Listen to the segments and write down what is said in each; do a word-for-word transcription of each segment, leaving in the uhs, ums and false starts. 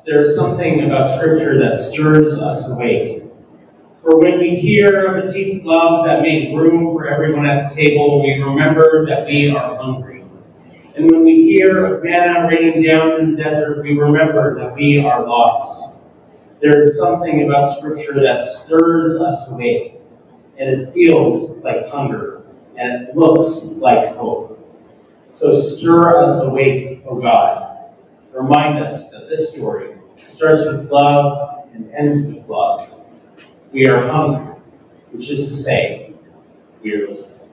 there is something about Scripture that stirs us awake. For when we hear of a deep love that made room for everyone at the table, we remember that we are hungry. And when we hear of manna raining down in the desert, we remember that we are lost. There is something about Scripture that stirs us awake, and it feels like hunger, and it looks like hope. So stir us awake, O God. Remind us that this story starts with love and ends with love. We are hungry, which is to say, we are listening.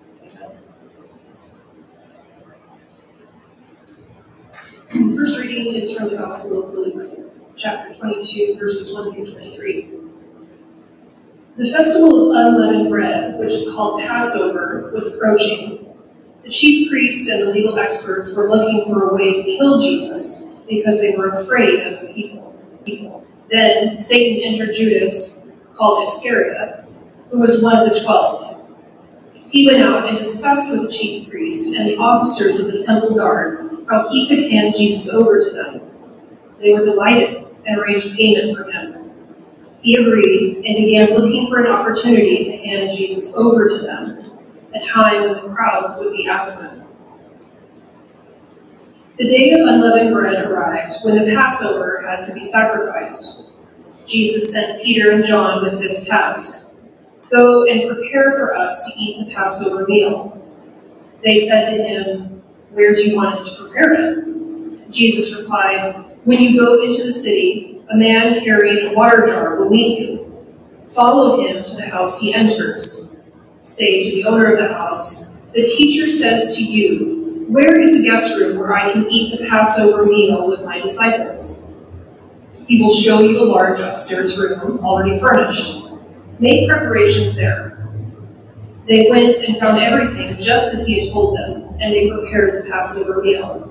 The first reading is from the Gospel of Luke, chapter twenty-two, verses one through twenty-three. The festival of unleavened bread, which is called Passover, was approaching. The chief priests and the legal experts were looking for a way to kill Jesus because they were afraid of the people. Then Satan entered Judas, called Iscariot, who was one of the twelve. He went out and discussed with the chief priests and the officers of the temple guard how he could hand Jesus over to them. They were delighted and arranged payment for him. He agreed and began looking for an opportunity to hand Jesus over to them, a time when the crowds would be absent. The day of unleavened bread arrived when the Passover had to be sacrificed. Jesus sent Peter and John with this task: "Go and prepare for us to eat the Passover meal." They said to him, "Where do you want us to prepare it?" Jesus replied, "When you go into the city, a man carrying a water jar will meet you. Follow him to the house he enters. Say to the owner of the house, 'The teacher says to you, where is a guest room where I can eat the Passover meal with my disciples?' He will show you a large upstairs room already furnished. Make preparations there." They went and found everything just as he had told them, and they prepared the Passover meal.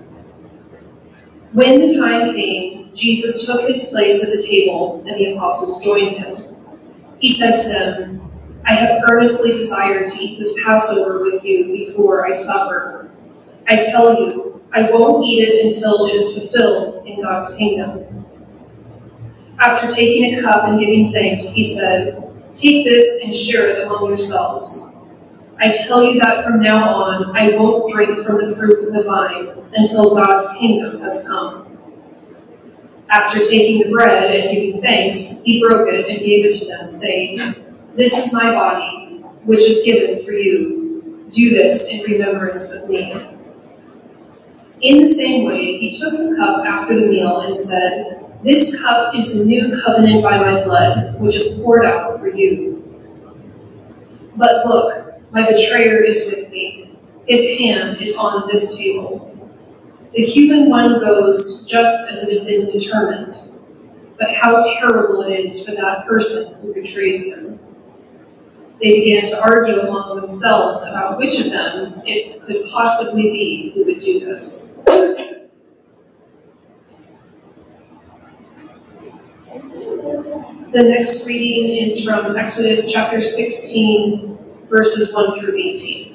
When the time came, Jesus took his place at the table, and the apostles joined him. He said to them, "I have earnestly desired to eat this Passover with you before I suffer. I tell you, I won't eat it until it is fulfilled in God's kingdom." After taking a cup and giving thanks, he said, "Take this and share it among yourselves. I tell you that from now on, I won't drink from the fruit of the vine until God's kingdom has come." After taking the bread and giving thanks, he broke it and gave it to them, saying, "This is my body, which is given for you. Do this in remembrance of me." In the same way, he took the cup after the meal and said, "This cup is the new covenant by my blood, which is poured out for you. But look, my betrayer is with me. His hand is on this table. The human one goes just as it had been determined. But how terrible it is for that person who betrays him." They began to argue among themselves about which of them it could possibly be who would do this. The next reading is from Exodus chapter sixteen, verses one through eighteen.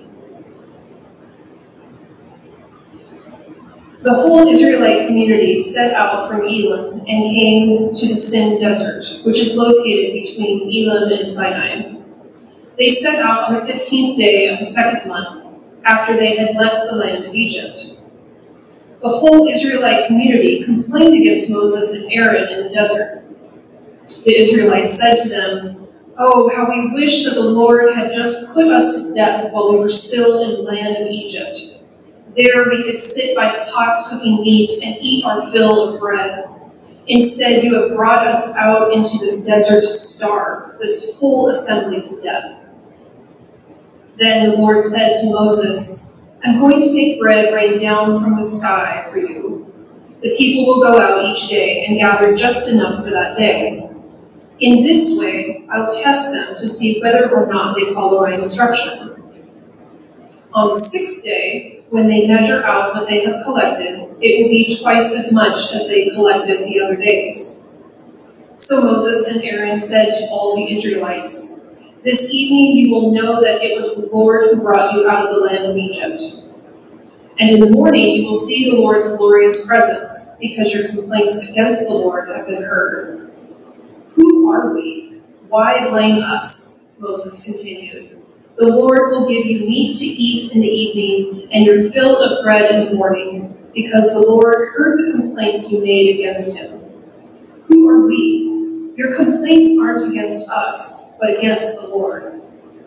The whole Israelite community set out from Elim and came to the Sin desert, which is located between Elim and Sinai. They set out on the fifteenth day of the second month, after they had left the land of Egypt. The whole Israelite community complained against Moses and Aaron in the desert. The Israelites said to them, "Oh, how we wish that the Lord had just put us to death while we were still in the land of Egypt. There we could sit by the pots cooking meat and eat our fill of bread. Instead, you have brought us out into this desert to starve, this whole assembly to death." Then the Lord said to Moses, "I'm going to make bread rain down from the sky for you. The people will go out each day and gather just enough for that day. In this way, I'll test them to see whether or not they follow my instruction. On the sixth day, when they measure out what they have collected, it will be twice as much as they collected the other days." So Moses and Aaron said to all the Israelites, "This evening you will know that it was the Lord who brought you out of the land of Egypt." And in the morning you will see the Lord's glorious presence, because your complaints against the Lord have been heard. Who are we? Why blame us? Moses continued. The Lord will give you meat to eat in the evening and your fill of bread in the morning, because the Lord heard the complaints you made against him. Who are we? Your complaints aren't against us, but against the Lord.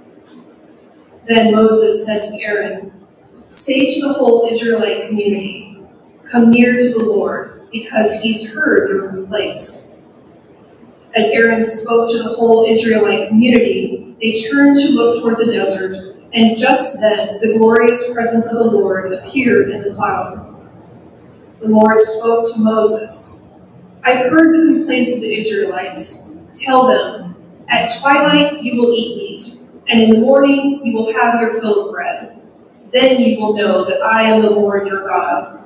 Then Moses said to Aaron, say to the whole Israelite community, come near to the Lord, because he's heard your complaints. As Aaron spoke to the whole Israelite community, they turned to look toward the desert, and just then the glorious presence of the Lord appeared in the cloud. The Lord spoke to Moses, I've heard the complaints of the Israelites. Tell them, at twilight you will eat meat, and in the morning you will have your fill of bread. Then you will know that I am the Lord your God.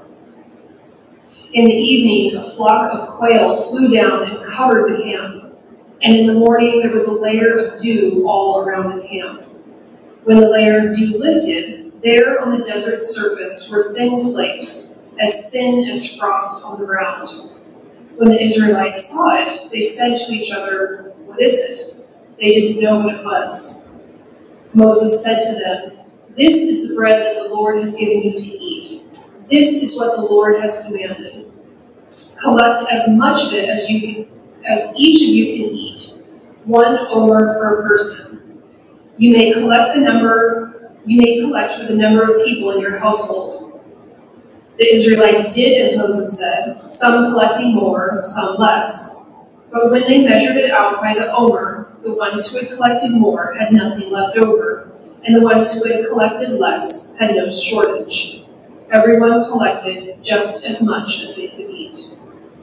In the evening, a flock of quail flew down and covered the camp, and in the morning there was a layer of dew all around the camp. When the layer of dew lifted, there on the desert surface were thin flakes, as thin as frost on the ground. When the Israelites saw it, they said to each other, what is it? They didn't know what it was. Moses said to them, this is the bread that the Lord has given you to eat. This is what the Lord has commanded. Collect as much of it as you can, as each of you can eat, one omer per person. You may collect the number, you may collect for the number of people in your household. The Israelites did as Moses said, some collecting more, some less. But when they measured it out by the omer, the ones who had collected more had nothing left over, and the ones who had collected less had no shortage. Everyone collected just as much as they could eat.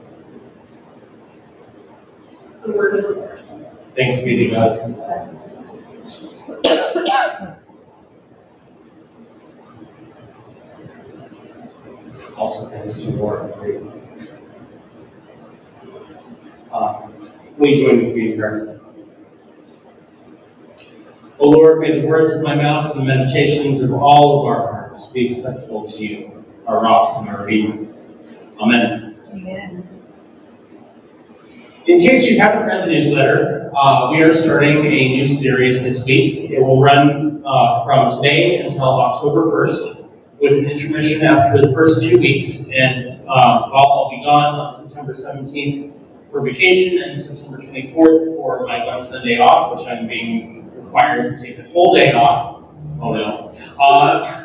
The word of the Lord. Thanks be to God. Also, thanks to the Lord for you. Uh, will you join with me in prayer? O Lord, may the words of my mouth and the meditations of all of our hearts be acceptable to you, our rock and our redeemer. Amen. Amen. In case you haven't read the newsletter, uh, we are starting a new series this week. It will run uh, from today until October first, with an intermission after the first two weeks. And uh, I'll be gone on September seventeenth for vacation and September twenty-fourth for my one Sunday off, which I'm being required to take the whole day off. Oh no. Uh,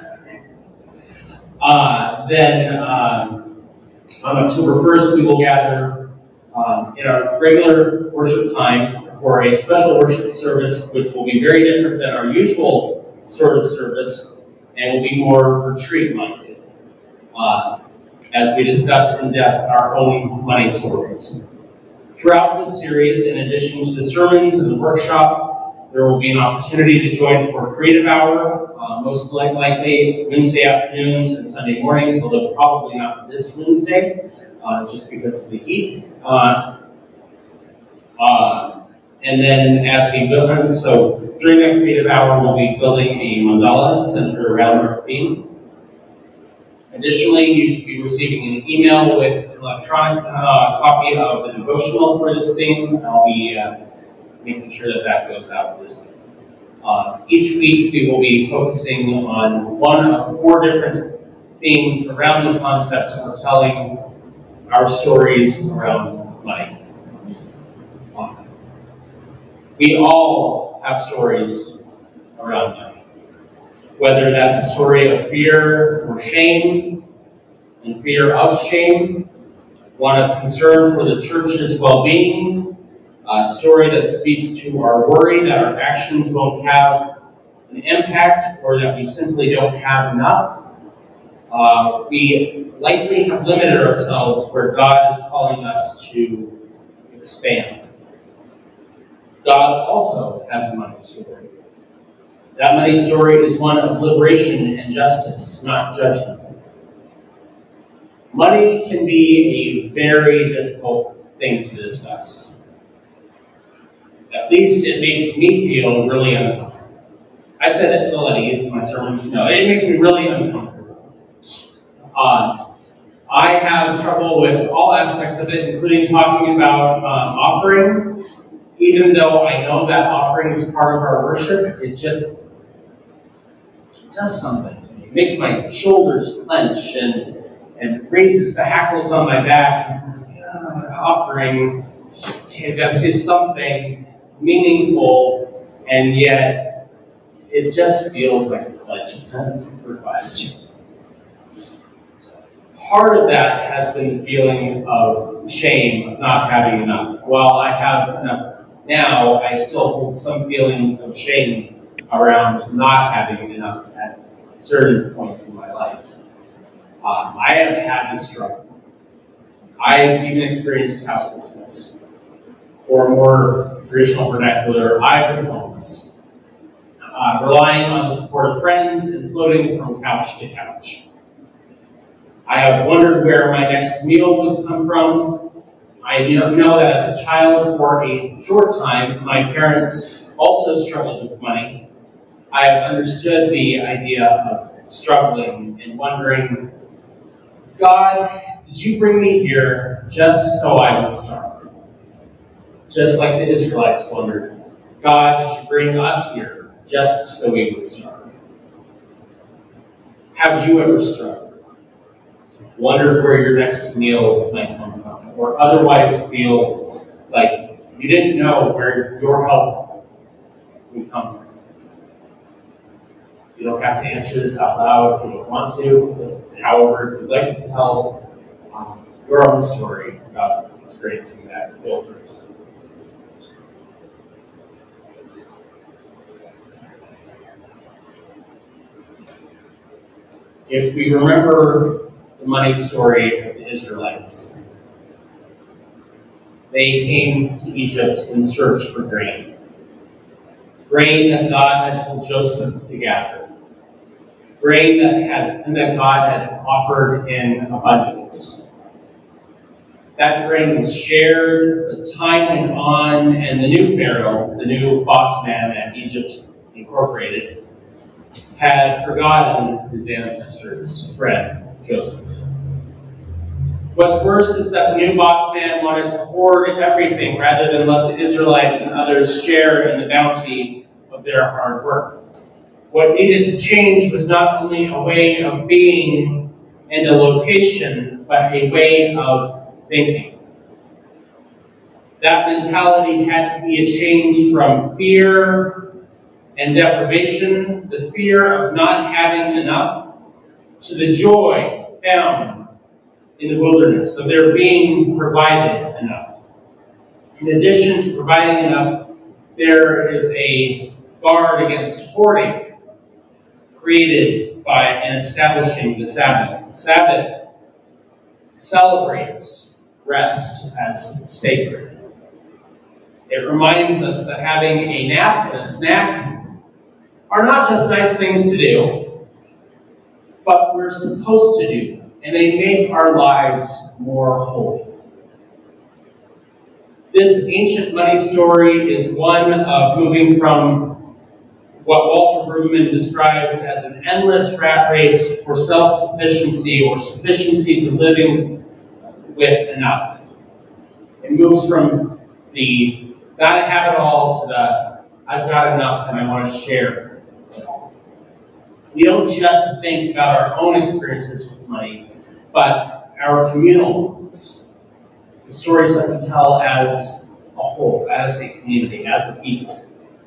uh, then uh, on October first, we will gather um, in our regular worship time for a special worship service, which will be very different than our usual sort of service and will be more retreat-minded uh, as we discuss in depth our own money stories. Throughout this series, in addition to the sermons and the workshop, there will be an opportunity to join for a creative hour, uh, most likely Wednesday afternoons and Sunday mornings, although probably not this Wednesday, uh, just because of the heat. Uh, uh, and then as we build, so during that creative hour, we'll be building a mandala centered around our theme. Additionally, you should be receiving an email with an electronic uh, copy of the devotional for this theme. I'll be uh, making sure that that goes out this week. Uh, each week, we will be focusing on one of four different themes around the concept of telling our stories around money. Uh, we all have stories around money. Whether that's a story of fear or shame, and fear of shame, one of concern for the church's well-being, a story that speaks to our worry that our actions won't have an impact or that we simply don't have enough. Uh, we likely have limited ourselves where God is calling us to expand. God also has a money story. That money story is one of liberation and justice, not judgment. Money can be a very difficult thing to discuss. At least it makes me feel really uncomfortable. I said it ill at ease in my sermon. No, it makes me really uncomfortable. Uh, I have trouble with all aspects of it, including talking about um, offering. Even though I know that offering is part of our worship, it just does something to me. It makes my shoulders clench and, and raises the hackles on my back. Uh, offering, okay, that's just something meaningful, and yet it just feels like a pledge request. Part of that has been the feeling of shame of not having enough. While I have enough now, I still hold some feelings of shame around not having enough at certain points in my life. Um, I have had to struggle. I've even experienced houselessness, or more traditional vernacular, I've been homeless, uh, relying on the support of friends and floating from couch to couch. I have wondered where my next meal would come from. I know that as a child, for a short time, my parents also struggled with money. I have understood the idea of struggling and wondering, God, did you bring me here just so I would starve? Just like the Israelites wondered, God, did you bring us here just so we would starve? Have you ever struggled? Wondered where your next meal might come from, or otherwise feel like you didn't know where your help would come from? You don't have to answer this out loud if you don't want to. However, if you'd like to tell um, your own story about experiencing that, feel free to. If we remember the money story of the Israelites, they came to Egypt in search for grain. Grain that God had told Joseph to gather. Grain that had and that God had offered in abundance. That grain was shared, the time went on, and the new Pharaoh, the new boss man at Egypt Incorporated, had forgotten his ancestors' friend, Joseph. What's worse is that the new boss man wanted to hoard everything rather than let the Israelites and others share in the bounty of their hard work. What needed to change was not only a way of being and a location, but a way of thinking. That mentality had to be a change from fear and deprivation, the fear of not having enough, to the joy found in the wilderness of there being provided enough. In addition to providing enough, there is a guard against hoarding created by and establishing the Sabbath. The Sabbath celebrates rest as sacred. It reminds us that having a nap and a snack are not just nice things to do, but we're supposed to do them, and they make our lives more holy. This ancient money story is one of moving from what Walter Brueggemann describes as an endless rat race for self-sufficiency or sufficiency to living with enough. It moves from the gotta have it all to the I've got enough and I want to share it all. We don't just think about our own experiences with money, but our communal ones. The stories that we tell as a whole, as a community, as a people.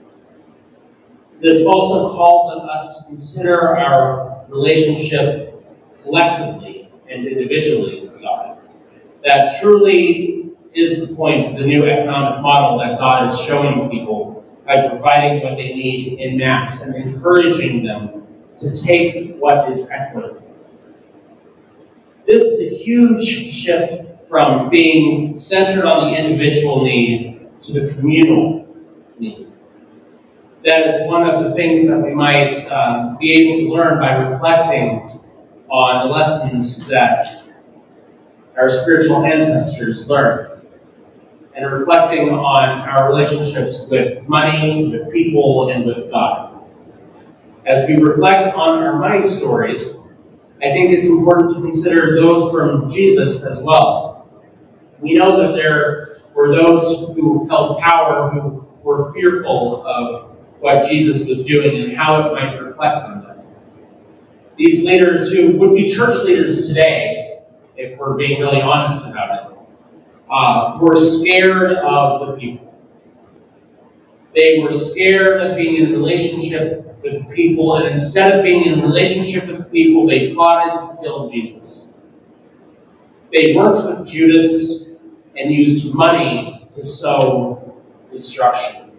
This also calls on us to consider our relationship collectively and individually with God. That truly is the point of the new economic model that God is showing people by providing what they need in mass and encouraging them to take what is equitable. This is a huge shift from being centered on the individual need to the communal need. That is one of the things that we might um, be able to learn by reflecting on the lessons that our spiritual ancestors learned, and reflecting on our relationships with money, with people, and with God. As we reflect on our money stories, I think it's important to consider those from Jesus as well. We know that there were those who held power who were fearful of what Jesus was doing and how it might reflect on them. These leaders, who would be church leaders today, if we're being really honest about it, uh, were scared of the people. They were scared of being in relationship with the people, and instead of being in relationship with the people, they plotted to kill Jesus. They worked with Judas and used money to sow destruction.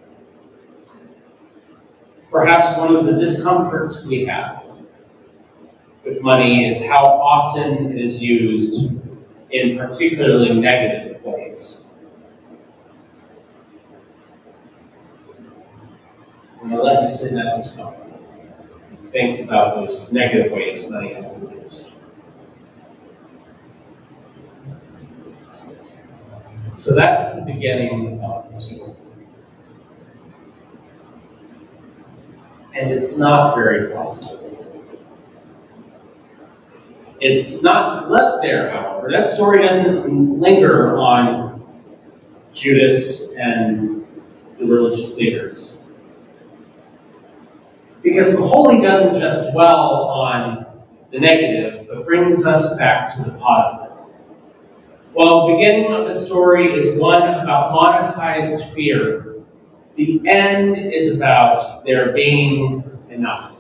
Perhaps one of the discomforts we have with money is how often it is used in particularly negative ways. I'm going to let you sit in that discomfort. Think about those negative ways money has been used. So that's the beginning of the story. And it's not very positive, is it? It's not left there, however. That story doesn't linger on Judas and the religious leaders. Because the holy doesn't just dwell on the negative, but brings us back to the positive. While the beginning of the story is one about monetized fear, the end is about there being enough.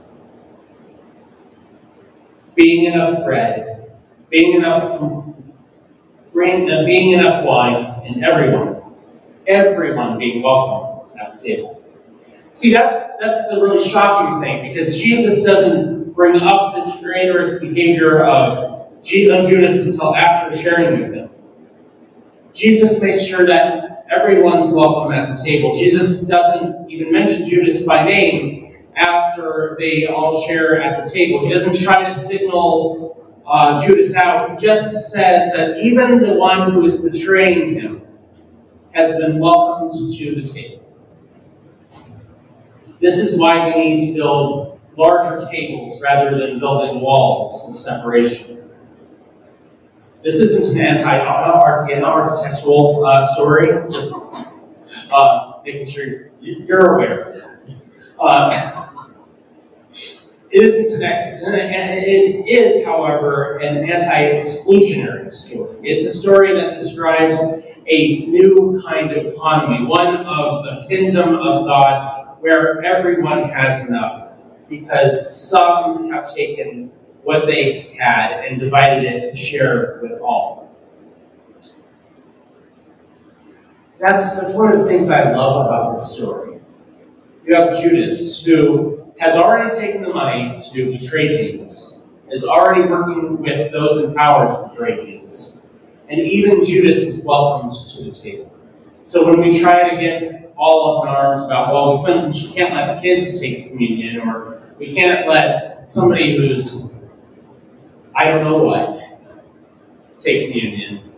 Being enough bread, being enough, bring, uh, being enough wine, and everyone, everyone being welcome at the table. See, that's that's the really shocking thing, because Jesus doesn't bring up the traitorous behavior of Judas until after sharing with him. Jesus makes sure that everyone's welcome at the table. Jesus doesn't even mention Judas by name after they all share at the table. He doesn't try to signal uh, Judas out. He just says that even the one who is betraying him has been welcomed to the table. This is why we need to build larger tables rather than building walls of separation. This isn't an anti-architectural uh, story, just uh, making sure you're aware. Uh, it isn't an ex- and it is, however, an anti-exclusionary story. It's a story that describes a new kind of economy, one of the kingdom of God, where everyone has enough, because some have taken what they had and divided it to share with all. That's, that's one of the things I love about this story. You have Judas, who has already taken the money to betray Jesus, is already working with those in power to betray Jesus, and even Judas is welcomed to the table. So when we try to get all up in arms about, well, we, couldn't, we can't let kids take communion, or we can't let somebody who's, I don't know what, take communion.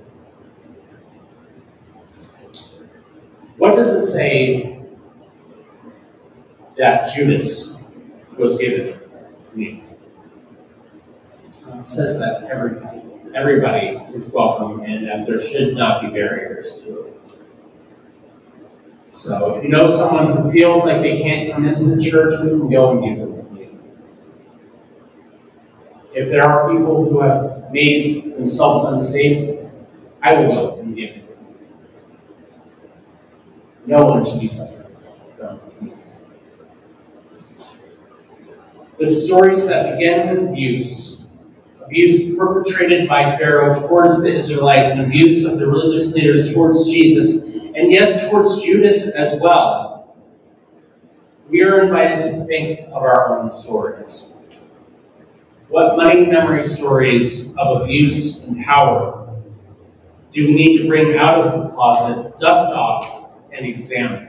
What does it say that Judas was given communion? It says that everybody, everybody is welcome, and that there should not be barriers to it. So if you know someone who feels like they can't come into the church, we can go and give them communion. If there are people who have made themselves unsafe, I will go and give them communion. No one should be suffering from communion. The stories that begin with abuse, abuse perpetrated by Pharaoh towards the Israelites, and abuse of the religious leaders towards Jesus, and yes, towards Judas as well. We are invited to think of our own stories. What money memory stories of abuse and power do we need to bring out of the closet, dust off, and examine?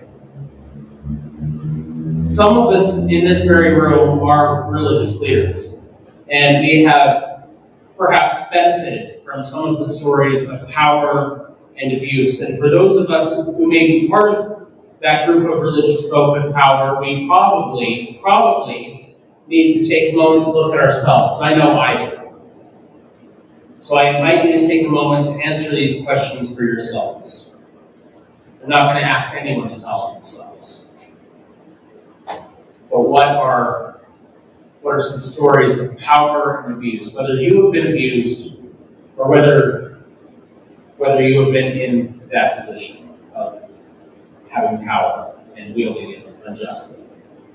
Some of us in this very room are religious leaders, and we have perhaps benefited from some of the stories of power and abuse. And for those of us who may be part of that group of religious folk with power, we probably, probably need to take a moment to look at ourselves. I know I do. So I invite you to take a moment to answer these questions for yourselves. I'm not going to ask anyone to tell themselves. But what are, what are some stories of power and abuse? Whether you have been abused or whether, whether you have been in that position of having power and wielding it unjustly.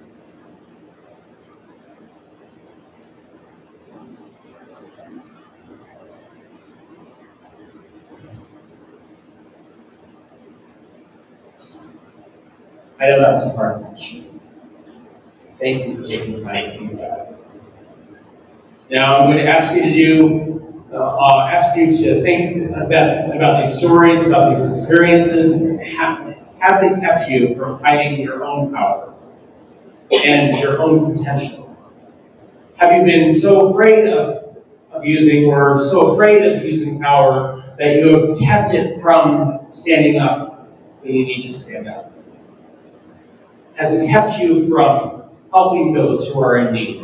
I know that was a hard question. Thank you for taking time to think about it. Now I'm going to ask you to do, uh, uh, ask you to think about, about these stories, about these experiences, and have, have they kept you from hiding your own power and your own potential? Have you been so afraid of, of using, or so afraid of using power that you have kept it from standing up when you need to stand up? Has it kept you from helping those who are in need?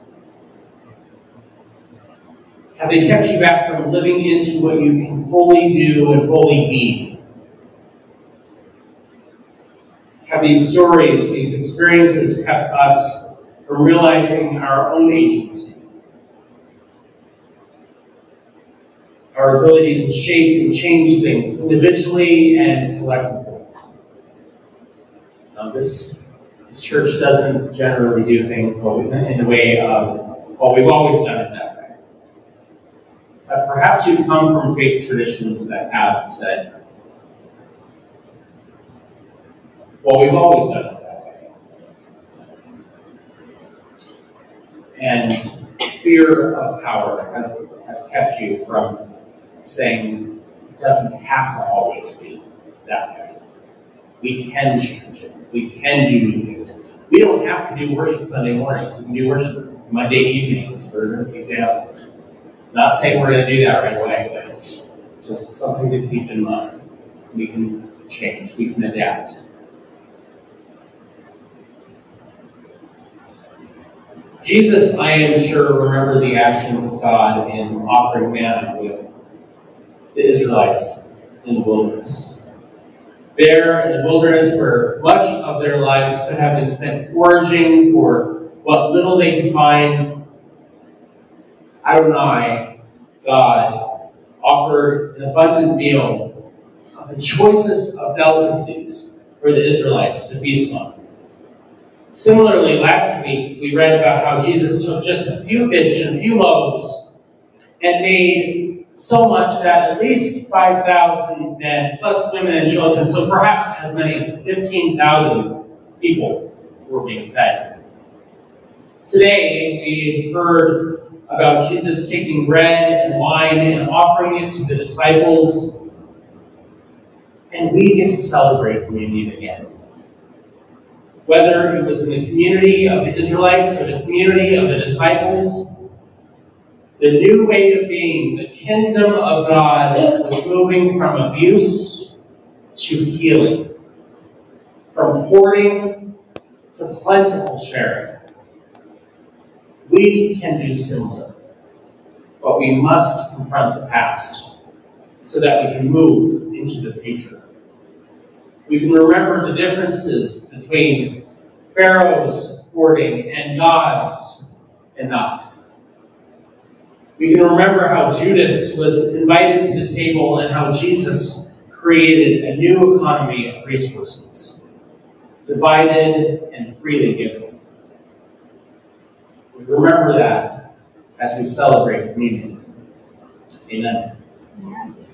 Have they kept you back from living into what you can fully do and fully be? Have these stories, these experiences kept us from realizing our own agency? Our ability to shape and change things individually and collectively? Now, this, this church doesn't generally do things in the way of, well, we've always done it that way. But perhaps you've come from faith traditions that have said, well, we've always done it that way. And fear of power has kept you from saying it doesn't have to always be that way. We can change it. We can do new things. We don't have to do worship Sunday mornings. We can do worship Monday evenings, for example. Not saying we're going to do that right away, but just something to keep in mind. We can change. We can adapt. Jesus, I am sure, remembered the actions of God in offering manna with the Israelites in the wilderness. There in the wilderness, where much of their lives could have been spent foraging for what little they could find, Adonai, God, offered an abundant meal of the choicest of delicacies for the Israelites to feast on. Similarly, last week we read about how Jesus took just a few fish and a few loaves and made so much that at least five thousand men, plus women and children, so perhaps as many as fifteen thousand people were being fed. Today, we heard about Jesus taking bread and wine and offering it to the disciples, and we get to celebrate communion again. Whether it was in the community of the Israelites or the community of the disciples, the new way of being, the kingdom of God, was moving from abuse to healing, from hoarding to plentiful sharing. We can do similar, but we must confront the past so that we can move into the future. We can remember the differences between Pharaoh's hoarding and God's enough. We can remember how Judas was invited to the table and how Jesus created a new economy of resources, divided and freely given. We remember that as we celebrate communion. Amen. Yeah.